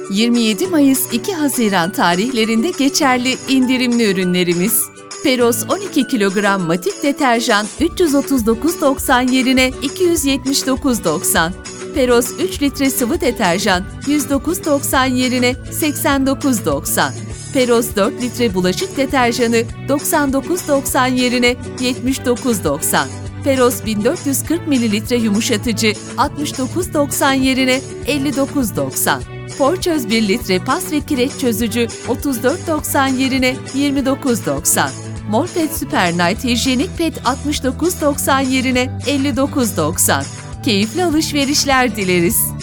27 Mayıs-2 Haziran tarihlerinde geçerli indirimli ürünlerimiz. Peros 12 kilogram Matik deterjan 339,90 yerine 279,90. Peros 3 litre sıvı deterjan 109,90 yerine 89,90. Peros 4 litre bulaşık deterjanı 99,90 yerine 79,90. Peros 1440 ml yumuşatıcı 69,90 yerine 59,90. Porçöz 1 litre pas ve kireç çözücü 34,90 yerine 29,90. Morpet Super Night hijyenik pet 69,90 yerine 59,90. Keyifli alışverişler dileriz.